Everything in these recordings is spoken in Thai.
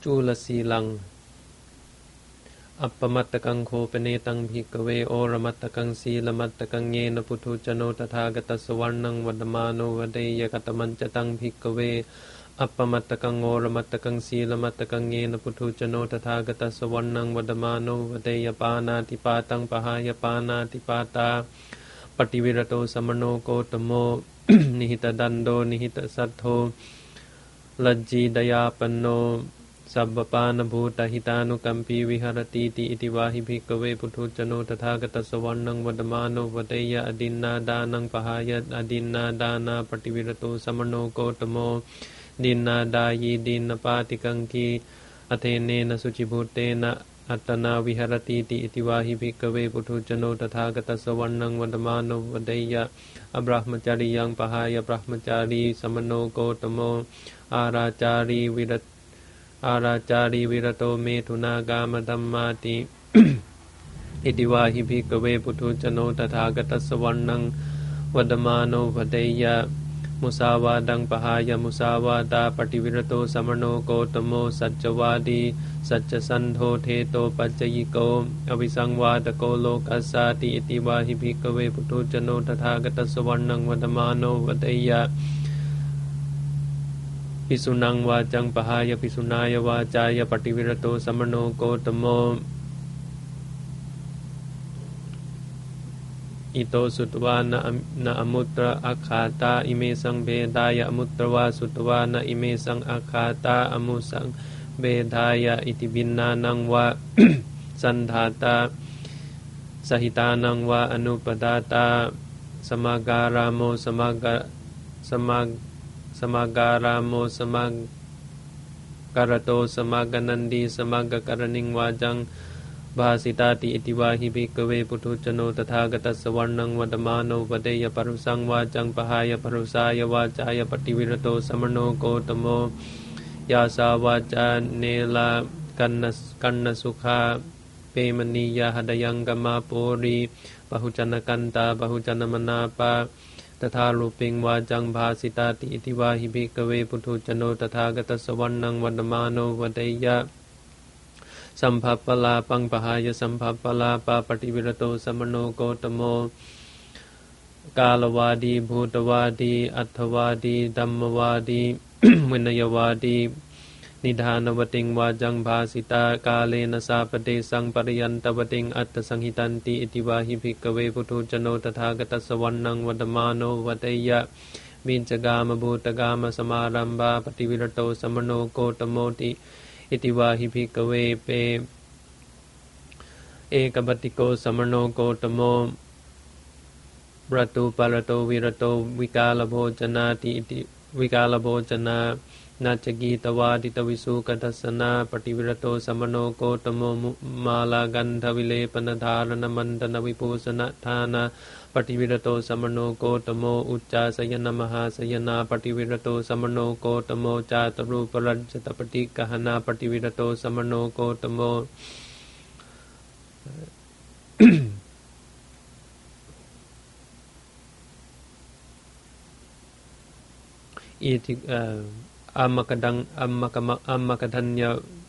จุลสีลังอัปปมัตตกังโคปเนตังภิกขเวโอรมัตตกังสีลมัตตกังเยนพุทโธจโนตถาคตสวรรณังวัดมาโนวเดยกตมันจตังภิกขเวอัปปมัตตกังโอรมัตตกังสีลมัตตกังเยนพุทโธจโนตถาคตสวรรณังวัดมาโนวเดยปานาติปาตังปหายปานาติปาตาปฏิวิรโตสมโนโกตโม นิหิตดันโดนิหิตสัทโธลัจจีดยาปนโนสัพพปานภูตหิตานุกัมปีวิหารติติอิติวาหิภิกขเวพุทโธจโนตถาคตสวรรณังวัดมาโนวเดยอดินนาดานังปหายอดินนาดานาปฏิวิรโตสมโนโกตโมดินนาดายีดินปาติกังกีอเทเนนะสุจิภูเตนะอัตตนาวิหารติติอิติวาหิภิกขเวปุถุจโนตถาคตสวรรณังวัฏมานุวเดยะอบรหมจาริยังปหายบรหมจารีสมโนโกตโมอาราจารีวิรโตเมถุนากามธัมมาติ อิติวาหิภิกขเวปุถุจโนตถาคตสวรรณังวัฏมานุวเดยะมุสาวาดังปหายมุสาวาตาปฏิวิรโตสมโนโกตโมสัจจวาดีสัจจสันโธเทโตปัจจยิโกอวิสังวาตโกโลกัสสาติอิติวาหิภิกขเวปุถุจโนตถาคตสวรรณังวัฏมาโนวเดยะภิกษุนังวาจังปหายภิกษุนายวาจายปฏิวิรโตสมโนโกตโมอิโตสุตวานะอมุตระอาคาตาอิเมสังเบดายะอมุตระวาสุตวานะอิเมสังอาคาตาอมุสังเบดายะอิติบินนานังวะ สันธาตาสหิตานังวะอนุปดาตาสมาการามโมสมาการามโมสมาการโตสมากนันดีสมากกรณิงวาจังภาสิตาติอิติวาหิภิกขเวปุถุจโนตถาคตสวรรณังวัฏมาโนวเดยะปรุสังวาจังปหายปรุสายวาจายปฏิวิรโตสมโนโกตโมยาสาวาจาเนลากันนสุขาเปมณียาหดยังกมาโปรีปหุจนกันตาปหุจนมนาปาตถารูปิงวาจังภาสิตาติอิติวาหิภิกขเวปุถุจโนตถาคตสวรรณังวัฏมาโนวเดยะสัมภปลาปังปหายสัมภปลาปาปฏิวิรโตสมโนโกตโมกาลวาดีภูตวาดีอัตถวาดีธัมมวาดี วินยวาดีนิธานวติงวาจังภาสิตากาเลนะสาปเดสังปริยันตวติงอัตตสังหิตันติอิติวาหิภิกขเวปุถุจโนตถาคตสวรรณังวัฏมาโนวเดยะวินจกามภูตกามสมารัมบาปฏิวิรโตสมโนโกตโมติอิติวาหิภิกขเวเปเอกปติโกสมโนโกตโมรตุปารโตวิรโตวิกาลโภจนาติอิติวิกาลโภจนานาจกีตวาดิตวิสุกัสสนาปฏิวิรโตสมโนโกตโมมาลากันทวิเลปนธารณมันตนวิภูสนทานาปฏิวิรโตสมโนโกตโมอุจจาสยนมหาสยนาปฏิวิรโตสมโนโกตโมจาตรูปรัญจตปฏิกหนาปฏิวิรโตสมโนโกตโมอิติอามกดังอามกดัญญ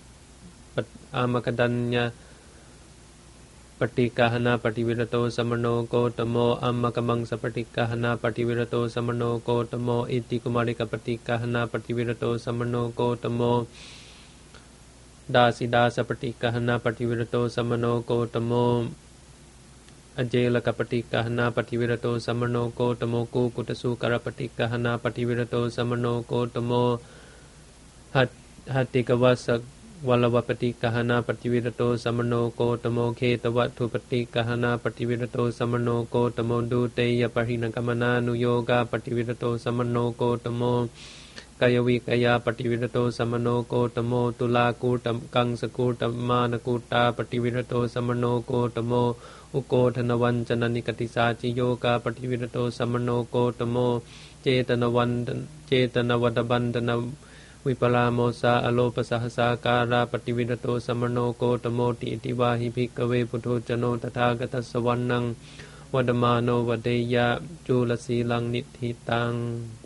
ปฏิกหนาปฏิวิรโตสมโนโกตโมอัมมกมังสปฏิกหนาปฏิวิรโตสมโนโกตโมอิติกุมาริกปฏิกหนาปฏิวิรโตสมโนโกตโมดาสิดาสปฏิกหนาปฏิวิรโตสมโนโกตโมอเจลกปฏิกหนาปฏิวิรโตสมโนโกตโมกูกุตสุกรปฏิกหนาปฏิวิรโตสมโนโกตโมหัตติกวัสวัลวปฏิกหนาปฏิวิรโตสมโนโกตโมเคตวัตถุปฏิกหนาปฏิวิรโตสมโนโกตโมดูเตยปริณกมนานุโยกาปฏิวิรโตสมโนโกตโมกายวิกายาปฏิวิรโตสมโนโกตโมตุลากูตกังสกูตมานกูตาปฏิวิรโตสมโนโกตโมอุโกธนวันจนนิกติสาจิโยกาปฏิวิรโตสมโนโกตโมเจตนวัดบันตนวิปลาโมสาอโลปสหสาการาปฏิวิรโตสมโนโกตโมติอิติวาหิภิกขเวปุถุจโนตถาคตสวรรณังวัฏมาโนวเดยะจุลสีลังนิธิตัง